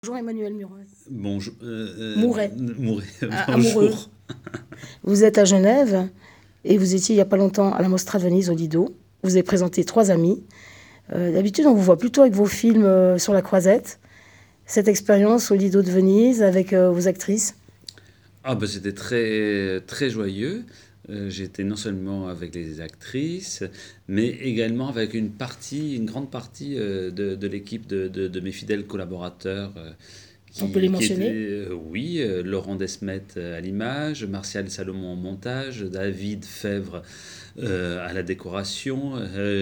Bonjour Emmanuel Muret. Bonjour. Mouret. Mouret. Amoureux. Bonjour. Vous êtes à Genève et vous étiez il n'y a pas longtemps à la Mostra de Venise au Lido. Vous avez présenté 3 amis. D'habitude, on vous voit plutôt avec vos films sur la croisette. Cette expérience au Lido de Venise avec vos actrices. Ah ben c'était très très joyeux. J'étais non seulement avec les actrices, mais également avec une grande partie de l'équipe de mes fidèles collaborateurs On peut les qui étaient, mentionner. oui, Laurent Desmet à l'image, Martial Salomon au montage, David Fèvre à la décoration,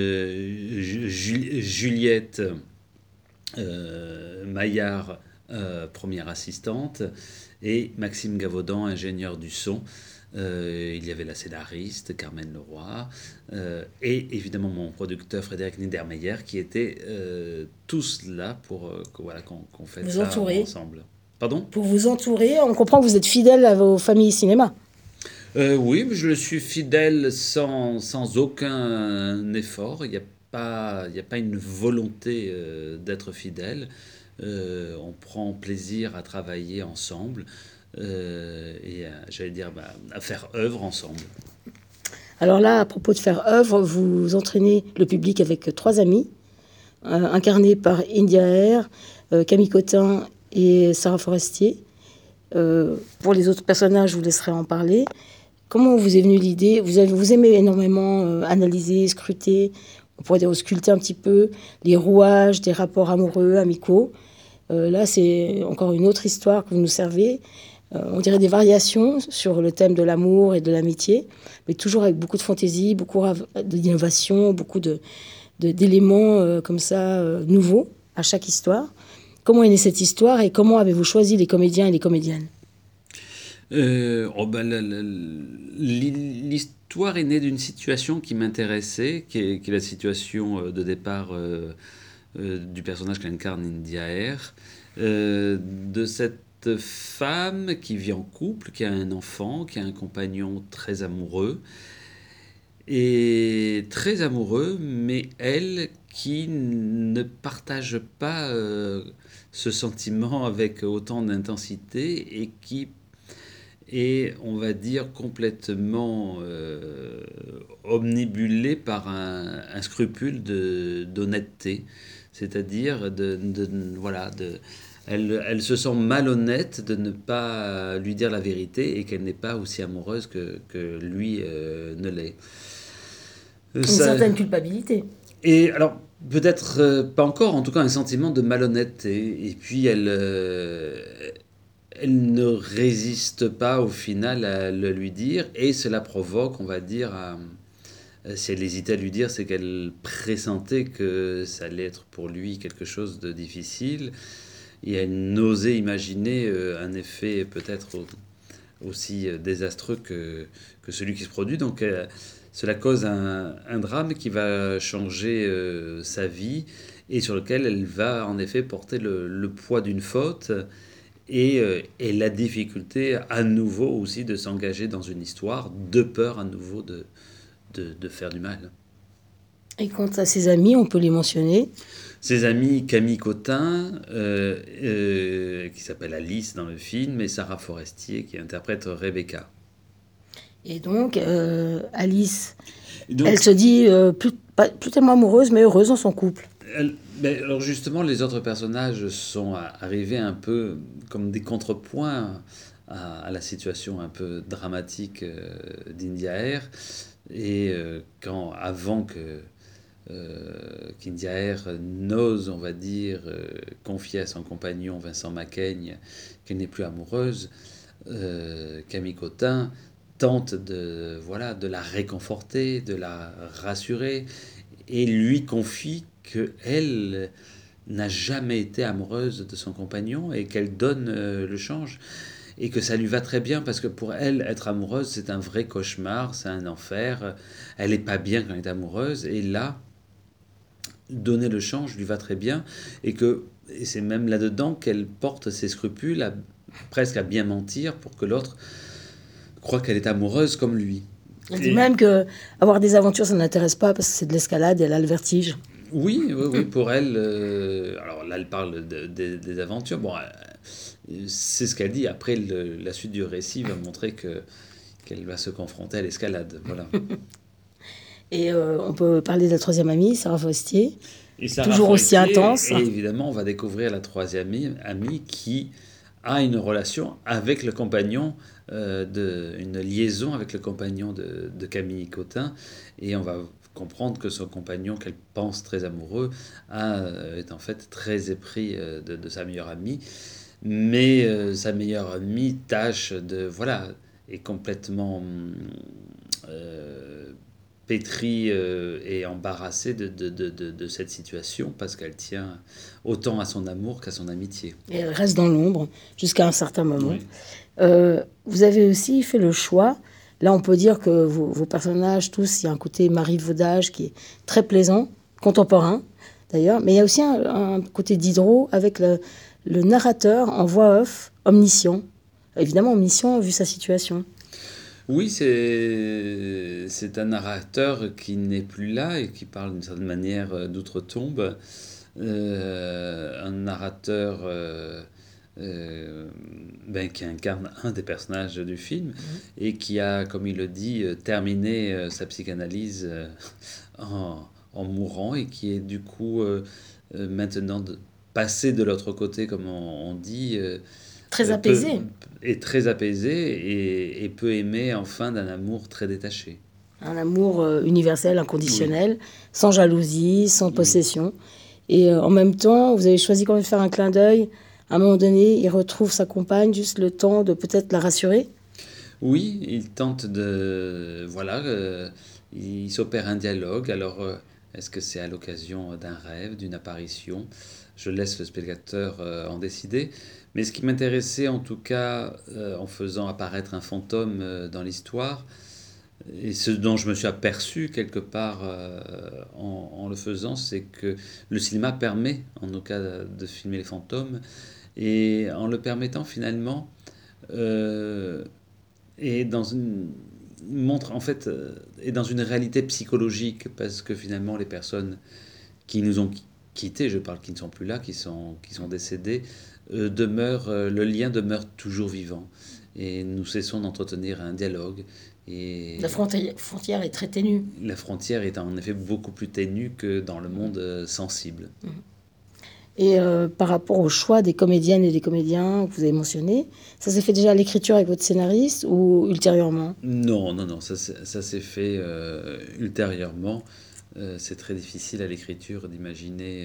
Juliette Maillard, première assistante, et Maxime Gavaudan, ingénieur du son. Il y avait la scénariste Carmen Leroy et évidemment mon producteur Frédéric Niedermeyer qui étaient tous là pour qu'on fête Vous ça entourez. ensemble. Pardon? Pour vous entourer, on comprend que vous êtes fidèle à vos familles cinéma. Oui, mais je le suis fidèle sans aucun effort. Il y a pas une volonté d'être fidèle. On prend plaisir à travailler ensemble j'allais dire à faire œuvre ensemble. Alors là, à propos de faire œuvre, vous entraînez le public avec 3 amis, incarnés par India Air, Camille Cotin et Sarah Forestier. Pour les autres personnages, je vous laisserai en parler. Comment vous est venue l'idée? Vous aimez énormément analyser, scruter, on pourrait dire ausculter un petit peu les rouages des rapports amoureux, amicaux. Là, c'est encore une autre histoire que vous nous servez. On dirait des variations sur le thème de l'amour et de l'amitié, mais toujours avec beaucoup de fantaisie, beaucoup d'innovation, beaucoup d'éléments comme ça nouveaux à chaque histoire. Comment est née cette histoire et comment avez-vous choisi les comédiens et les comédiennes? L'histoire est née d'une situation qui m'intéressait, qui est la situation de départ du personnage qu'incarne India Air, de cette femme qui vit en couple, qui a un enfant, qui a un compagnon très amoureux, mais elle qui ne partage pas ce sentiment avec autant d'intensité et qui est, on va dire, complètement omnibulée par un scrupule d'honnêteté. C'est-à-dire, elle se sent malhonnête de ne pas lui dire la vérité et qu'elle n'est pas aussi amoureuse que lui ne l'est. Une Ça, certaine culpabilité. et alors, peut-être pas encore, en tout cas un sentiment de malhonnêteté. Et puis elle ne résiste pas au final à le lui dire, et cela provoque, on va dire, si elle hésitait à lui dire, c'est qu'elle pressentait que ça allait être pour lui quelque chose de difficile, et elle n'osait imaginer un effet peut-être aussi désastreux que celui qui se produit. Donc cela cause un drame qui va changer sa vie et sur lequel elle va en effet porter le poids d'une faute et la difficulté à nouveau aussi de s'engager dans une histoire, de peur à nouveau de faire du mal. Et quant à ses amis, on peut les mentionner. Ses amis Camille Cotin, qui s'appelle Alice dans le film, et Sarah Forestier qui interprète Rebecca. Et donc, Alice, Et donc, elle se dit plus tellement amoureuse, mais heureuse dans son couple. alors justement, les autres personnages sont arrivés un peu comme des contrepoints à la situation un peu dramatique d'India Air. Et avant qu'India Air n'ose, on va dire, confier à son compagnon Vincent Macaigne qu'elle n'est plus amoureuse, Camille Cotin tente de la réconforter, de la rassurer, et lui confie qu'elle n'a jamais été amoureuse de son compagnon et qu'elle donne le change. Et que ça lui va très bien parce que pour elle, être amoureuse, c'est un vrai cauchemar, c'est un enfer. Elle n'est pas bien quand elle est amoureuse. Et là, donner le change lui va très bien. Et c'est même là-dedans qu'elle porte ses scrupules, presque à bien mentir pour que l'autre croit qu'elle est amoureuse comme lui. Elle dit même que avoir des aventures, ça ne l'intéresse pas parce que c'est de l'escalade et elle a le vertige. Oui, pour elle. Alors là, elle parle des aventures. Bon, c'est ce qu'elle dit. Après, la suite du récit va montrer qu'elle va se confronter à l'escalade. Voilà. Et on peut parler de la troisième amie, Sarah Forestier, Et Sarah toujours aussi Forestier, intense. et évidemment, on va découvrir la troisième amie qui a une relation avec le compagnon, une liaison avec le compagnon de Camille Cotin. Et on va comprendre que son compagnon, qu'elle pense très amoureux, est en fait très épris de sa meilleure amie. Mais sa meilleure amie tâche voilà, est complètement euh, pétrie et embarrassée de cette situation parce qu'elle tient autant à son amour qu'à son amitié. Et elle reste dans l'ombre jusqu'à un certain moment. Oui. Vous avez aussi fait le choix. Là, on peut dire que vos personnages, tous, il y a un côté marivaudage qui est très plaisant, contemporain d'ailleurs, mais il y a aussi un côté Diderot avec le narrateur en voix off, omniscient. Évidemment, omniscient vu sa situation. Oui, c'est un narrateur qui n'est plus là et qui parle d'une certaine manière d'outre-tombe. Un narrateur qui incarne un des personnages du film et qui a, comme il le dit, terminé sa psychanalyse en mourant et qui est du coup maintenant passé de l'autre côté, comme on dit, Très peut, apaisé. est très apaisé et peut aimer enfin d'un amour très détaché. Un amour universel, Oui, inconditionnel, sans jalousie, sans oui. possession. Et en même temps, vous avez choisi quand même de faire un clin d'œil. À un moment donné, il retrouve sa compagne, juste le temps de peut-être la rassurer. Oui, il tente de... Voilà, il s'opère un dialogue. Alors, est-ce que c'est à l'occasion d'un rêve, d'une apparition? Je laisse le spectateur en décider. Mais ce qui m'intéressait en tout cas en faisant apparaître un fantôme dans l'histoire, et ce dont je me suis aperçu quelque part en le faisant, c'est que le cinéma permet en tout cas de filmer les fantômes. Et en le permettant finalement, euh, et dans une montre en fait est dans une réalité psychologique parce que finalement les personnes qui nous ont quittés, je parle qui ne sont plus là, qui sont décédés, demeurent, le lien demeure toujours vivant et nous cessons d'entretenir un dialogue La et frontière est très ténue. la frontière est en effet beaucoup plus ténue que dans le monde sensible. Et par rapport au choix des comédiennes et des comédiens que vous avez mentionnés, ça s'est fait déjà à l'écriture avec votre scénariste ou ultérieurement? Non, ça s'est fait ultérieurement. C'est très difficile à l'écriture d'imaginer,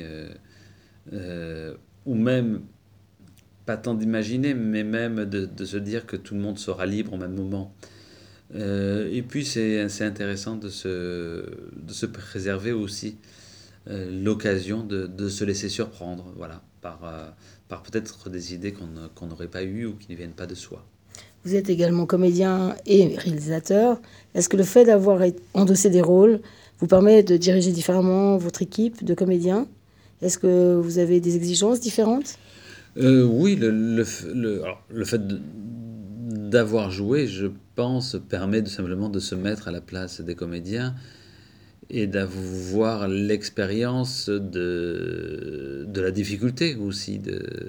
ou même, pas tant d'imaginer, mais même de se dire que tout le monde sera libre au même moment. Et puis c'est intéressant de se préserver aussi l'occasion de se laisser surprendre, voilà, par peut-être des idées qu'on n'aurait pas eues ou qui ne viennent pas de soi. Vous êtes également comédien et réalisateur. Est-ce que le fait d'avoir endossé des rôles vous permet de diriger différemment votre équipe de comédiens? Est-ce que vous avez des exigences différentes? Oui, alors, le fait d'avoir joué, je pense, permet simplement de se mettre à la place des comédiens et d'avoir l'expérience de la difficulté aussi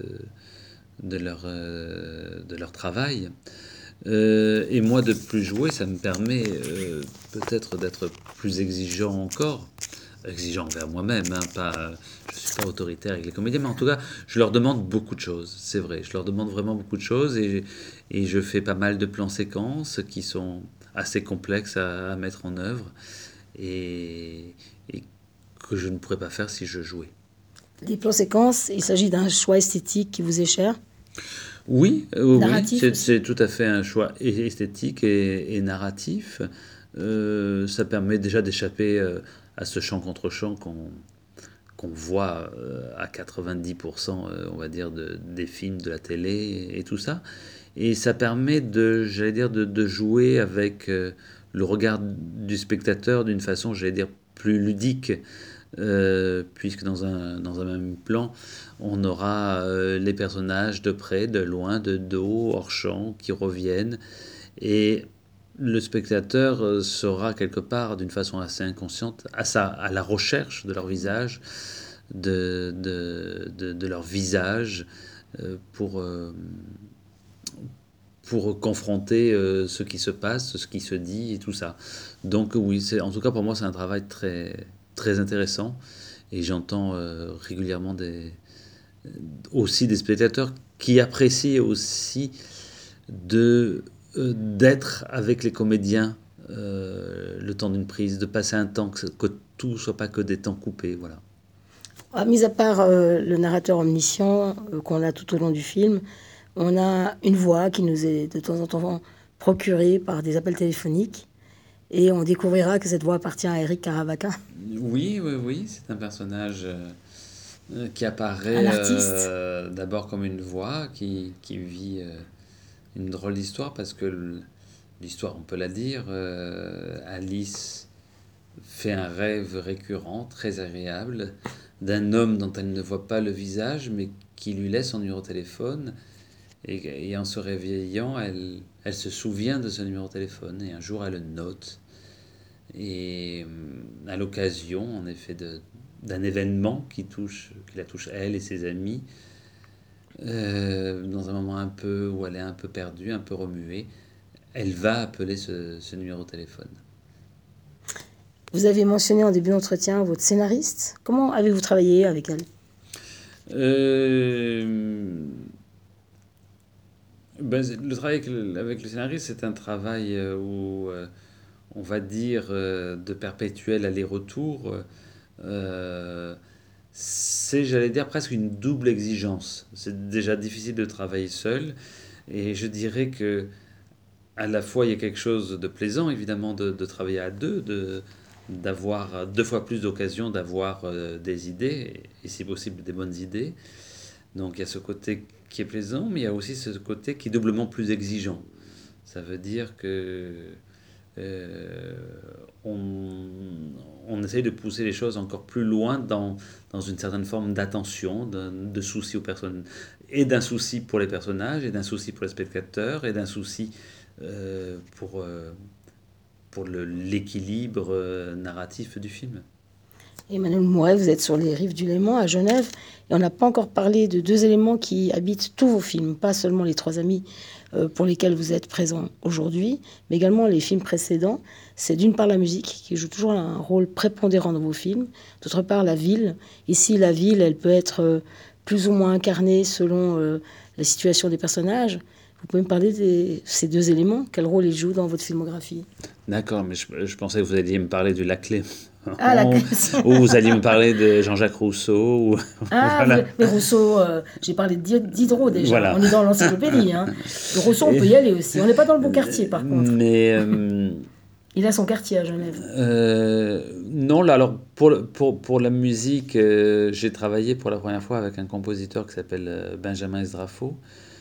de leur travail. Et moi, de plus jouer, ça me permet peut-être d'être plus exigeant encore, exigeant envers moi-même, hein, pas, je ne suis pas autoritaire avec les comédiens, mais en tout cas, je leur demande beaucoup de choses, c'est vrai, je leur demande vraiment beaucoup de choses et je fais pas mal de plans séquences qui sont assez complexes à mettre en œuvre et que je ne pourrais pas faire si je jouais. Les plans séquences, il s'agit d'un choix esthétique qui vous est cher, Oui, narratif aussi. c'est tout à fait un choix esthétique et narratif. Ça permet déjà d'échapper à ce champ contre champ qu'on voit à 90%, on va dire, des films, de la télé et tout ça. Et ça permet j'allais dire, de jouer avec le regard du spectateur d'une façon, j'allais dire, plus ludique, puisque dans un même plan, on aura les personnages de près, de loin, de dos, hors champ, qui reviennent. Et le spectateur sera quelque part, d'une façon assez inconsciente, à la recherche de leur visage, de leur visage, pour confronter ce qui se passe, ce qui se dit et tout ça. Donc oui, en tout cas pour moi c'est un travail très, très intéressant et j'entends régulièrement aussi des spectateurs qui apprécient aussi d'être avec les comédiens le temps d'une prise, de passer un temps, que tout ne soit pas que des temps coupés. Voilà. Mis à part le narrateur omniscient qu'on a tout au long du film, on a une voix qui nous est de temps en temps procurée par des appels téléphoniques. Et on découvrira que cette voix appartient à Eric Caravaca. Oui, oui, oui, c'est un personnage qui apparaît Un artiste. D'abord comme une voix qui vit une drôle d'histoire parce que l'histoire, on peut la dire, Alice fait un rêve récurrent, très agréable, d'un homme dont elle ne voit pas le visage, mais qui lui laisse son numéro de téléphone. Et en se réveillant, elle se souvient de ce numéro de téléphone. Et un jour, elle le note. Et à l'occasion, en effet, d'un événement qui la touche elle et ses amis, dans un moment un peu où elle est un peu perdue, un peu remuée, elle va appeler ce numéro de téléphone. Vous avez mentionné en début d'entretien votre scénariste. Comment avez-vous travaillé avec elle? Le travail avec le scénariste, c'est un travail où, on va dire, de perpétuel aller-retour. C'est, j'allais dire, presque une double exigence. C'est déjà difficile de travailler seul. Et je dirais que à la fois, il y a quelque chose de plaisant, évidemment, de travailler à deux, d'avoir deux fois plus d'occasions d'avoir des idées, et si possible des bonnes idées. Donc il y a ce côté qui est plaisant, mais il y a aussi ce côté qui est doublement plus exigeant. Ça veut dire que euh, on essaye de pousser les choses encore plus loin dans une certaine forme d'attention, de souci aux personnes, et d'un souci pour les personnages, et d'un souci pour les spectateurs, et d'un souci pour l'équilibre narratif du film. Emmanuel Mouret, vous êtes sur les rives du Léman, à Genève, et on n'a pas encore parlé de deux éléments qui habitent tous vos films, pas seulement les trois amis pour lesquels vous êtes présents aujourd'hui, mais également les films précédents. C'est d'une part la musique, qui joue toujours un rôle prépondérant dans vos films, d'autre part la ville. Ici, la ville, elle peut être plus ou moins incarnée selon la situation des personnages. Vous pouvez me parler de ces deux éléments? Quel rôle ils jouent dans votre filmographie? D'accord, mais je pensais que vous alliez me parler du Lac Léman. Ah, la Ou vous alliez me parler de Jean-Jacques Rousseau. Ah, Voilà. mais Rousseau, j'ai parlé Diderot déjà. Voilà. On est dans l'encyclopédie. Hein. Le Rousseau, on peut y aller aussi. On n'est pas dans le bon quartier, par contre. Mais Il a son quartier à Genève. non, là, alors pour la musique, j'ai travaillé pour la première fois avec un compositeur qui s'appelle Benjamin Esdrafo.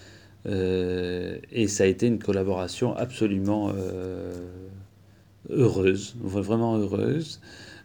Et ça a été une collaboration absolument heureuse, vraiment heureuse.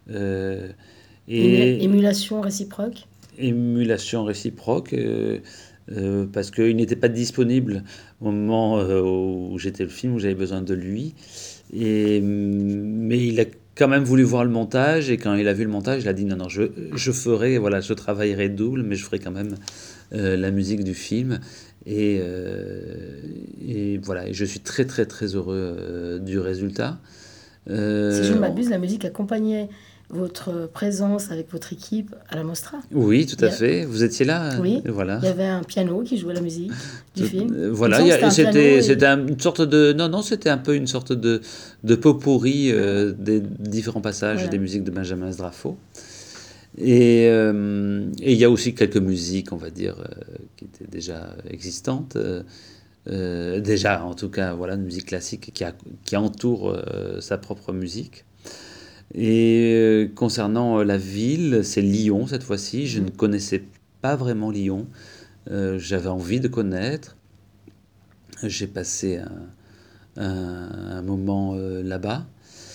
Émulation réciproque. Émulation réciproque, parce qu'il n'était pas disponible au moment où j'étais le film, où j'avais besoin de lui. Mais il a quand même voulu voir le montage, et quand il a vu le montage, il a dit non, je ferai, voilà, je travaillerai double, mais je ferai quand même la musique du film. Et voilà, et je suis très très très heureux du résultat. Si je ne m'abuse, la musique accompagnait votre présence avec votre équipe à la Mostra. Oui, tout à fait. Vous étiez là. Oui. Voilà. Il y avait un piano qui jouait la musique du film. Voilà. C'était une sorte de c'était un peu une sorte de pot-pourri des différents passages Voilà. des musiques de Benjamin Esdrafo. Et il y a aussi quelques musiques, on va dire, qui étaient déjà existantes. Déjà, en tout cas, voilà, une musique classique qui entoure sa propre musique. Et concernant la ville, c'est Lyon cette fois-ci. Je ne connaissais pas vraiment Lyon. J'avais envie de connaître. J'ai passé un moment là-bas.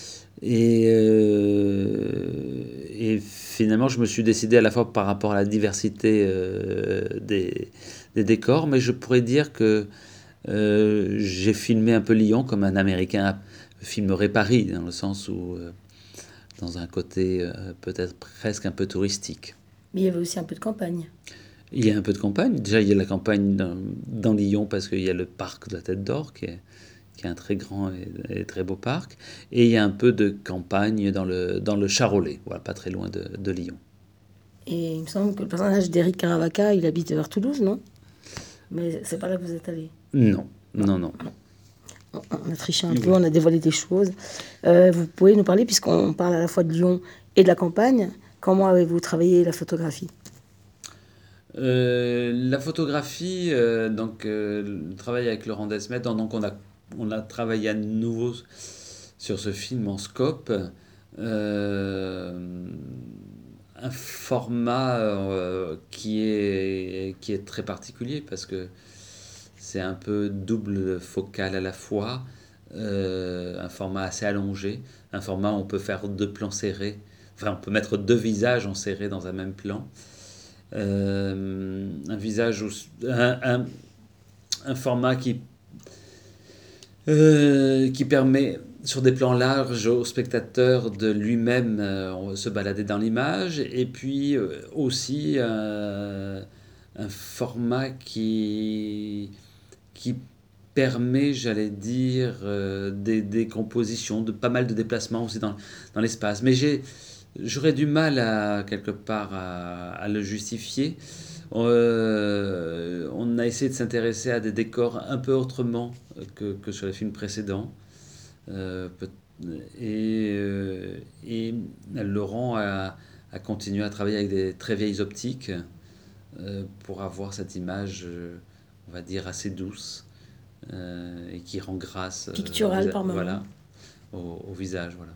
Et finalement, je me suis décidé à la fois par rapport à la diversité des décors, mais je pourrais dire que j'ai filmé un peu Lyon comme un Américain filmerait Paris, dans le sens où, dans un côté peut-être presque un peu touristique. Mais il y avait aussi un peu de campagne. Il y a un peu de campagne. Déjà, il y a la campagne dans Lyon parce qu'il y a le parc de la Tête d'Or qui est un très grand et très beau parc. Et il y a un peu de campagne dans le Charolais, voilà, pas très loin de Lyon. Et il me semble que le personnage d'Éric Caravaca, il habite vers Toulouse, non? Mais c'est pas là que vous êtes allé. Non, non, non. On a triché un peu, on a dévoilé des choses. Vous pouvez nous parler, puisqu'on parle à la fois de Lyon et de la campagne, comment avez-vous travaillé la photographie? La photographie, le travail avec Laurent Desmet, donc on a travaillé à nouveau sur ce film en scope. Un format qui est très particulier parce que c'est un peu double focal à la fois, un format assez allongé, un format où on peut faire deux plans serrés, enfin on peut mettre deux visages en serré dans un même plan. Un visage, un format qui permet sur des plans larges au spectateur de lui-même se balader dans l'image, et puis aussi un format qui permet, j'allais dire, des compositions, de pas mal de déplacements aussi dans l'espace. Mais j'aurais du mal quelque part à le justifier. On a essayé de s'intéresser à des décors un peu autrement que sur les films précédents. Euh, peut- et Laurent a continué à travailler avec des très vieilles optiques pour avoir cette image, on va dire, assez douce et qui rend grâce Picturale par moment. voilà, au visage. Voilà.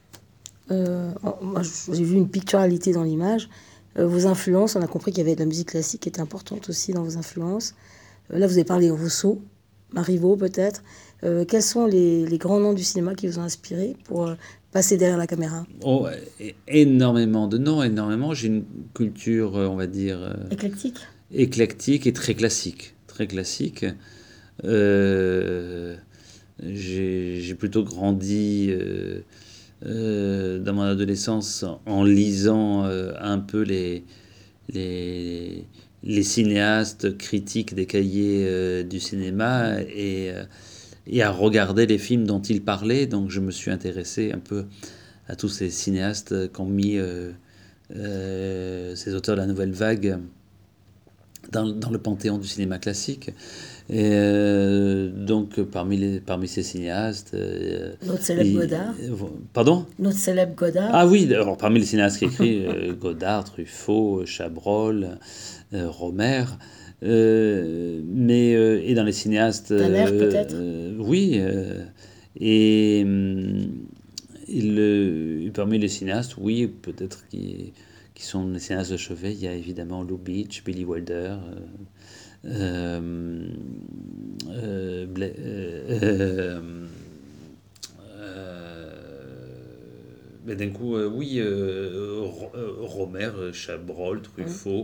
Moi, j'ai vu une picturalité dans l'image. Vos influences, on a compris qu'il y avait de la musique classique qui était importante aussi dans vos influences. Là, vous avez parlé de Rousseau, Marivaux peut-être. Quels sont les grands noms du cinéma qui vous ont inspiré pour passer derrière la caméra? Oh, énormément de noms, énormément. J'ai une culture, on va dire, Éclectique? éclectique et très classique. Très classique. Euh, j'ai plutôt grandi dans mon adolescence en lisant un peu les, les cinéastes critiques des cahiers du cinéma et à regarder les films dont ils parlaient. Donc je me suis intéressé un peu à tous ces cinéastes qui ont mis ces auteurs de la nouvelle vague dans le panthéon du cinéma classique. Et donc parmi ces cinéastes... Notre célèbre Godard. Pardon? Notre célèbre Godard. Ah oui, alors parmi les cinéastes qui écrit Godard, Truffaut, Chabrol, Romer, et dans les cinéastes... Tanner, peut-être? Oui, et parmi les cinéastes, oui, peut-être qui sont les cinéastes de chevet, il y a évidemment Lou Beach, Billy Wilder, euh, euh, Bla- euh, mais d'un coup, oui, Romer, Chabrol, Truffaut,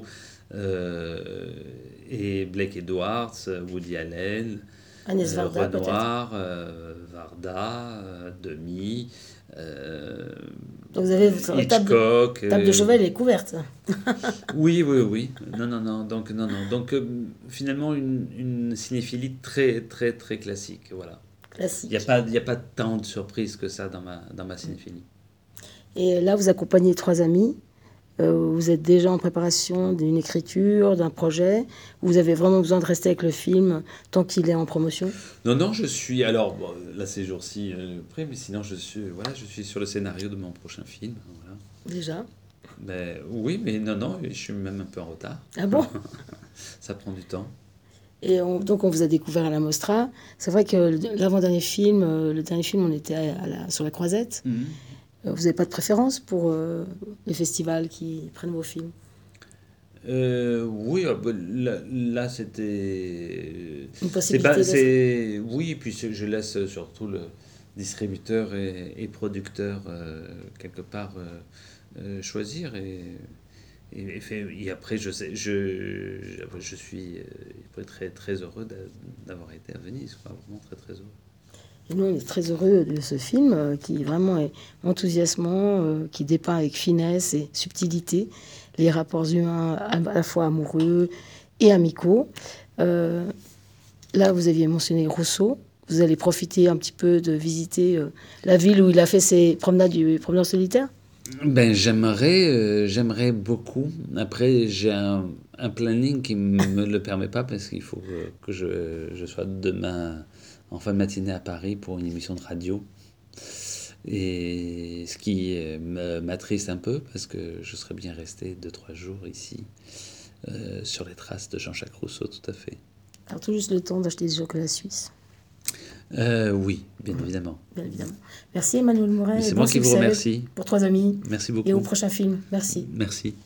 et Blake Edwards, Woody Allen, Agnès Varda, peut-être? Renoir, Varda, Demy, Donc vous avez votre Hitchcock. table de chevet, elle est couverte. Oui, oui, oui. Non, non, non. Donc, non, non. Donc, finalement, une cinéphilie très, très, très classique. Voilà. Classique. Il y a pas tant de surprises que ça dans ma cinéphilie. Et là, vous accompagnez trois amis. Vous êtes déjà en préparation d'une écriture, d'un projet. Vous avez vraiment besoin de rester avec le film tant qu'il est en promotion? Non, non, je suis. Alors, bon, là, ces jours-ci, prêt, mais sinon, je suis sur le scénario de mon prochain film. Voilà. Déjà? Mais, oui, mais non, non, je suis même un peu en retard. Ah bon? Ça prend du temps. Et donc on vous a découvert à la Mostra. C'est vrai que l'avant-dernier film, le dernier film, on était sur la Croisette. Mhm. Vous n'avez pas de préférence pour les festivals qui prennent vos films? Oui, là, c'était. Une C'est possibilité pas, d'être... c'est, oui, puis je laisse surtout le distributeur et producteur quelque part choisir et après je suis très très heureux d'avoir été à Venise, quoi, vraiment très très heureux. Et nous, on est très heureux de ce film qui vraiment est enthousiasmant, qui dépeint avec finesse et subtilité les rapports humains à la fois amoureux et amicaux. Là, vous aviez mentionné Rousseau. Vous allez profiter un petit peu de visiter la ville où il a fait ses promenades solitaires. Ben, j'aimerais beaucoup. Après, j'ai un planning qui me le permet pas parce qu'il faut que je sois demain en fin de matinée à Paris pour une émission de radio. Et ce qui m'attriste un peu parce que je serais bien resté 2-3 jours ici sur les traces de Jean-Jacques Rousseau, tout à fait. Alors, tout juste le temps d'acheter des chocolats suisses. Oui, bien évidemment. Bien évidemment. Merci Emmanuel Mouret. C'est moi qui vous remercie. Pour 3 amis. Merci beaucoup. Et au prochain film. Merci. Merci.